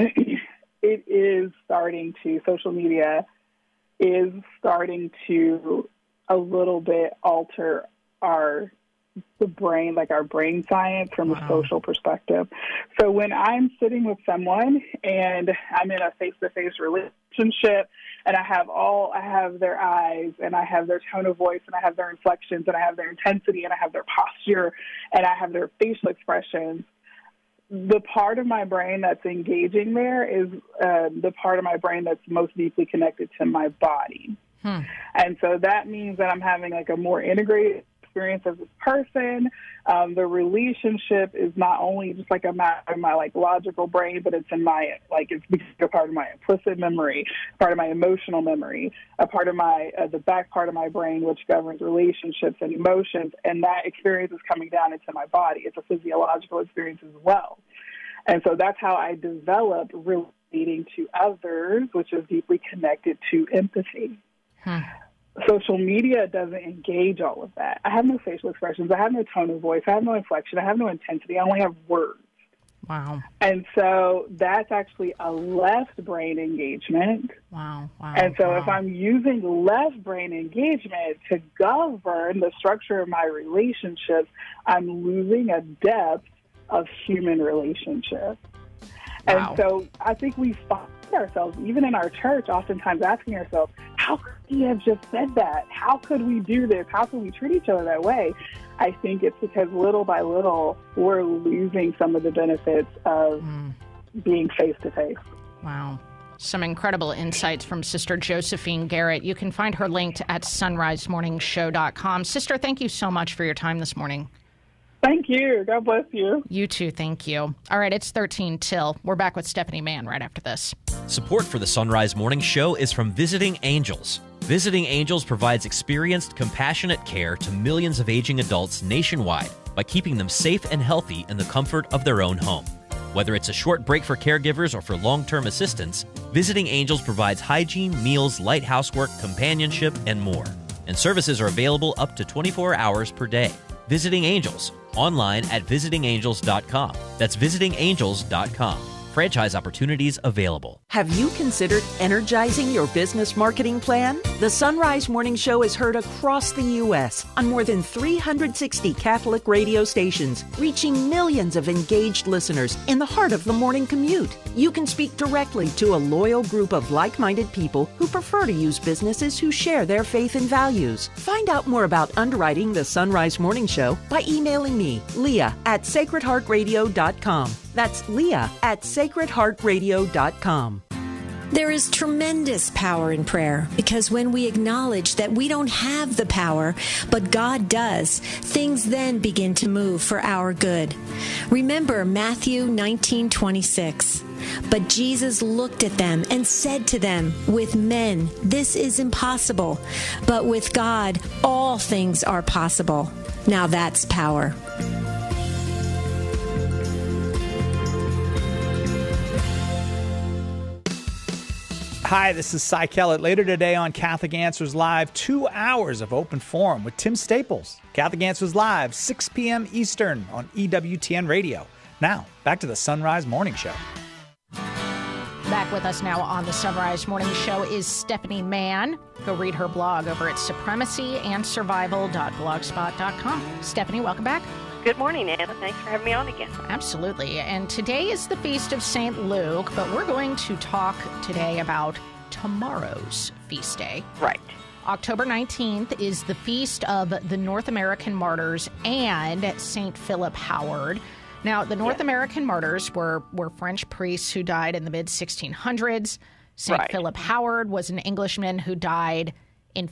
it is starting to, social media is starting to a little bit alter the brain, like our brain science from a social perspective. So when I'm sitting with someone and I'm in a face-to-face relationship, and I have their eyes, and I have their tone of voice, and I have their inflections, and I have their intensity, and I have their posture, and I have their facial expressions, the part of my brain that's engaging there is the part of my brain that's most deeply connected to my body. And so that means that I'm having like a more integrated experience of this person. The relationship is not only just like a matter of my like logical brain, but it's in my it's a part of my implicit memory, part of my emotional memory, a part of my the back part of my brain which governs relationships and emotions, and that experience is coming down into my body. It's a physiological experience as well, and so that's how I developed relating to others, which is deeply connected to empathy. Social media doesn't engage all of that. I have no facial expressions. I have no tone of voice. I have no inflection. I have no intensity. I only have words. Wow. And so that's actually a left brain engagement. Wow. And so if I'm using left brain engagement to govern the structure of my relationships, I'm losing a depth of human relationship. And so I think we find ourselves, even in our church, oftentimes asking ourselves, how could he have just said that? How could we do this? How could we treat each other that way? I think it's because little by little, we're losing some of the benefits of being face-to-face. Wow. Some incredible insights from Sister Josephine Garrett. You can find her linked at sunrisemorningshow.com. Sister, thank you so much for your time this morning. Thank you. God bless you. You too. Thank you. All right, it's 13 till. We're back with Stephanie Mann right after this. Support for the Sunrise Morning Show is from Visiting Angels. Visiting Angels provides experienced, compassionate care to millions of aging adults nationwide by keeping them safe and healthy in the comfort of their own home. Whether it's a short break for caregivers or for long-term assistance, Visiting Angels provides hygiene, meals, light housework, companionship, and more. And services are available up to 24 hours per day. Visiting Angels, online at visitingangels.com. That's visitingangels.com. Franchise opportunities available. Have you considered energizing your business marketing plan? The Sunrise Morning Show is heard across the U.S. on more than 360 Catholic radio stations, reaching millions of engaged listeners in the heart of the morning commute. You can speak directly to a loyal group of like-minded people who prefer to use businesses who share their faith and values. Find out more about underwriting the Sunrise Morning Show by emailing me, Leah, at sacredheartradio.com. That's Leah at sacredheartradio.com. There is tremendous power in prayer because when we acknowledge that we don't have the power, but God does, things then begin to move for our good. Remember Matthew 19:26. But Jesus looked at them and said to them, with men, this is impossible, but with God, all things are possible. Now that's power. Hi, this is Cy Kellett. Later today on Catholic Answers Live, 2 hours of open forum with Tim Staples. Catholic Answers Live, 6 p.m. Eastern on EWTN Radio. Now, back to the Sunrise Morning Show. Back with us now on the Sunrise Morning Show is Stephanie Mann. Go read her blog over at supremacyandsurvival.blogspot.com. Stephanie, welcome back. Good morning, Anna. Thanks for having me on again. Absolutely. And today is the Feast of St. Luke, but we're going to talk today about tomorrow's feast day. Right. October 19th is the Feast of the North American Martyrs and St. Philip Howard. Now, the North American martyrs were French priests who died in the mid-1600s. St. Philip Howard was an Englishman who died in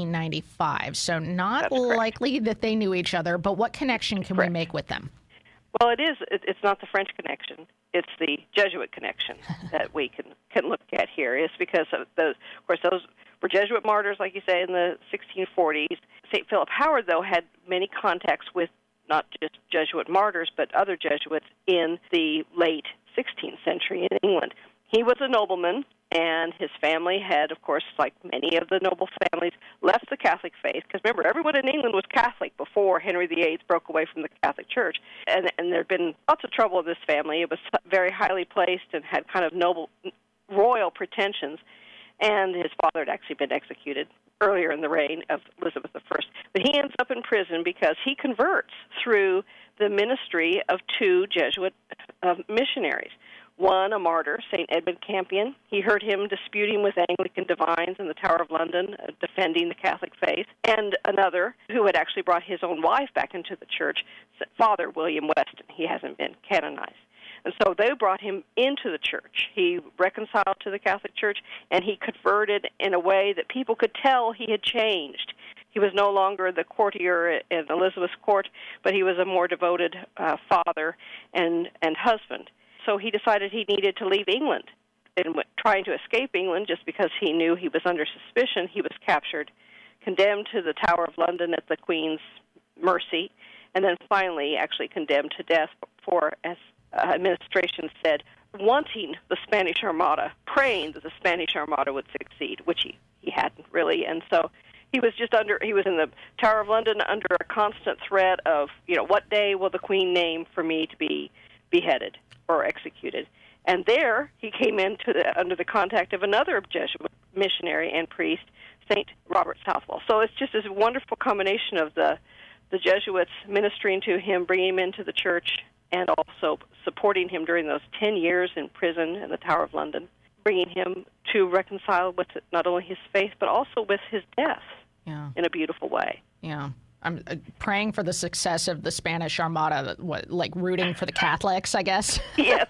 1595. So not likely that they knew each other, but what connection can we make with them? Well, it's not the French connection. It's the Jesuit connection that we can look at here. It's because of those were Jesuit martyrs, like you say, in the 1640s. St. Philip Howard, though, had many contacts with not just Jesuit martyrs, but other Jesuits in the late 16th century in England. He was a nobleman, and his family had, of course, like many of the noble families, left the Catholic faith. Because remember, everyone in England was Catholic before Henry VIII broke away from the Catholic Church. And there had been lots of trouble with this family. It was very highly placed and had kind of noble, royal pretensions. And his father had actually been executed earlier in the reign of Elizabeth I. But he ends up in prison because he converts through the ministry of two Jesuit missionaries. One, a martyr, St. Edmund Campion. He heard him disputing with Anglican divines in the Tower of London, defending the Catholic faith. And another, who had actually brought his own wife back into the church, Father William Weston. He hasn't been canonized. And so they brought him into the church. He reconciled to the Catholic Church, and he converted in a way that people could tell he had changed. He was no longer the courtier in Elizabeth's court, but he was a more devoted father and husband. So he decided he needed to leave England. And trying to escape England just because he knew he was under suspicion, he was captured, condemned to the Tower of London at the Queen's mercy, and then finally actually condemned to death for, as administration said, wanting the Spanish Armada, praying that the Spanish Armada would succeed, which he hadn't really. And so he was in the Tower of London under a constant threat of, what day will the Queen name for me to be beheaded or executed. And there he came under the contact of another Jesuit missionary and priest, St. Robert Southwell. So it's just this wonderful combination of the Jesuits ministering to him, bringing him into the church, and also supporting him during those 10 years in prison in the Tower of London, bringing him to reconcile with not only his faith, but also with his death in a beautiful way. Yeah. I'm praying for the success of the Spanish Armada, rooting for the Catholics, I guess. Yes.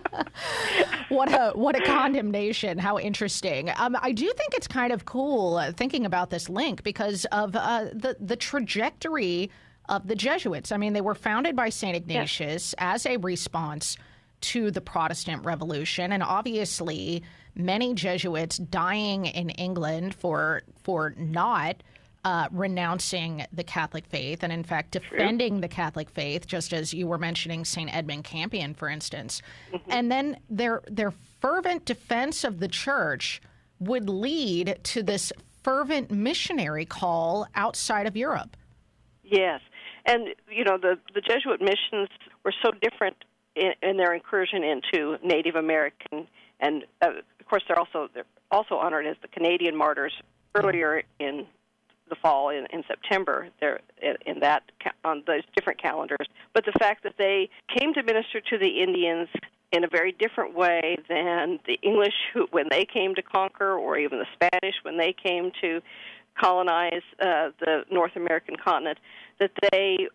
What a condemnation. How interesting. I do think it's kind of cool thinking about this link because of the trajectory of the Jesuits. I mean, they were founded by St. Ignatius as a response to the Protestant Revolution, and obviously many Jesuits dying in England for not renouncing the Catholic faith and, in fact, defending the Catholic faith, just as you were mentioning St. Edmund Campion, for instance. Mm-hmm. And then their fervent defense of the church would lead to this fervent missionary call outside of Europe. Yes. And, the Jesuit missions were so different in their incursion into Native American, and, of course, they're also honored as the Canadian martyrs earlier in the fall in September. They're on those different calendars. But the fact that they came to minister to the Indians in a very different way than the English when they came to conquer, or even the Spanish when they came to colonize the North American continent, that they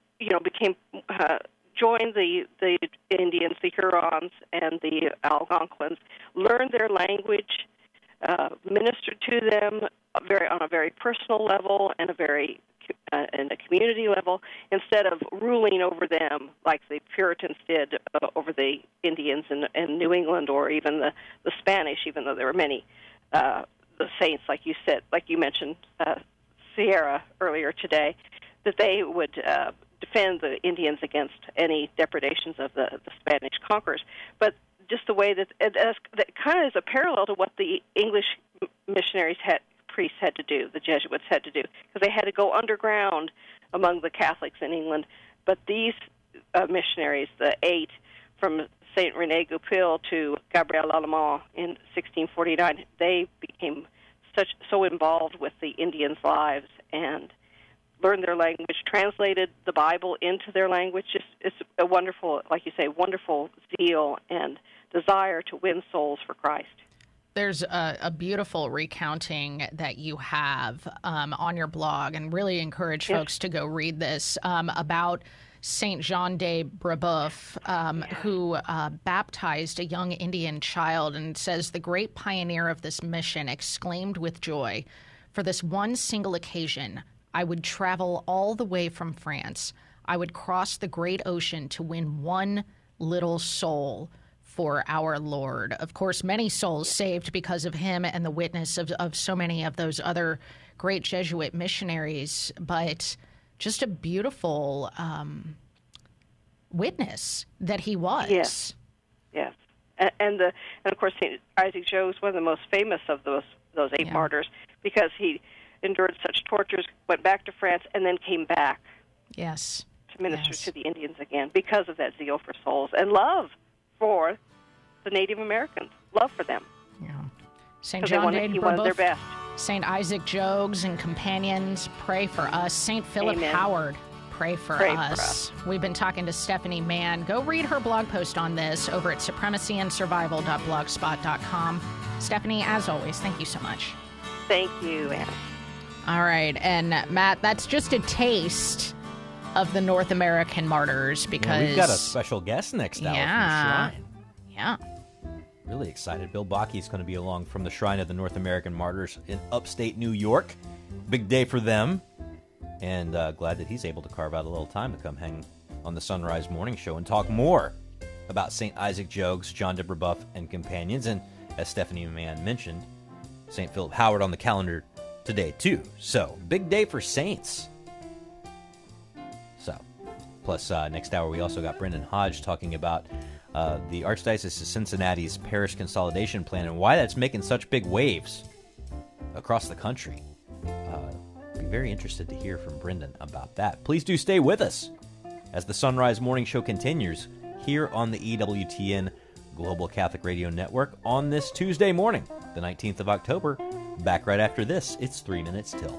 joined the Indians, the Hurons, and the Algonquins, learned their language, ministered to them on a very personal level and and a community level, instead of ruling over them like the Puritans did over the Indians in New England, or even the Spanish, even though there were many the saints, like you mentioned, Sierra earlier today, that they would defend the Indians against any depredations of the Spanish conquerors. But just the way that kind of is a parallel to what the English priests had to do, the Jesuits had to do, because they had to go underground among the Catholics in England. But these missionaries, the 8 from Saint René Goupil to Gabriel Lalemant in 1649, they became so involved with the Indians' lives and learned their language, translated the Bible into their language. It's a wonderful, like you say, wonderful zeal and desire to win souls for Christ. There's a beautiful recounting that you have on your blog, and really encourage folks to go read this, about Saint Jean de Brebeuf, who baptized a young Indian child, and says, the great pioneer of this mission exclaimed with joy, for this one single occasion, I would travel all the way from France. I would cross the great ocean to win one little soul for our Lord. Of course, many souls saved because of him and the witness of so many of those other great Jesuit missionaries, but just a beautiful witness that he was. Yes. And of course, St. Isaac Jogues, one of the most famous of those 8 martyrs, because he endured such tortures, went back to France, and then came back. Yes. To minister to the Indians again because of that zeal for souls and love for the Native Americans, love for them. Yeah. St. John de he wanted their best. St. Isaac Jogues and companions, pray for us. St. Philip Howard, pray for us. We've been talking to Stephanie Mann. Go read her blog post on this over at supremacyandsurvival.blogspot.com. Stephanie, as always, thank you so much. Thank you, Anna. All right, and Matt, that's just a taste of the North American martyrs, because we've got a special guest next hour from the Shrine. Yeah. Really excited. Bill Bakke is going to be along from the Shrine of the North American Martyrs in upstate New York. Big day for them. And glad that he's able to carve out a little time to come hang on the Sunrise Morning Show and talk more about St. Isaac Jogues, John de Brebeuf, and companions. And as Stephanie Mann mentioned, St. Philip Howard on the calendar today, too. So, big day for saints. So, plus next hour we also got Brendan Hodge talking about the Archdiocese of Cincinnati's parish consolidation plan and why that's making such big waves across the country. Be very interested to hear from Brendan about that. Please do stay with us as the Sunrise Morning Show continues here on the EWTN Global Catholic Radio Network on this Tuesday morning, the 19th of October. Back right after this. It's 3 minutes till.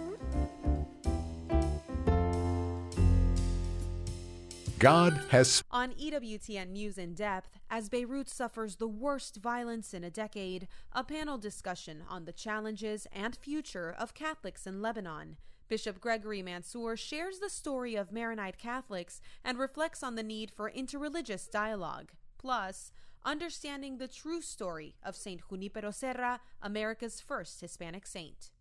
God has... On EWTN News in Depth, as Beirut suffers the worst violence in a decade, a panel discussion on the challenges and future of Catholics in Lebanon. Bishop Gregory Mansour shares the story of Maronite Catholics and reflects on the need for interreligious dialogue. Plus, understanding the true story of St. Junipero Serra, America's first Hispanic saint.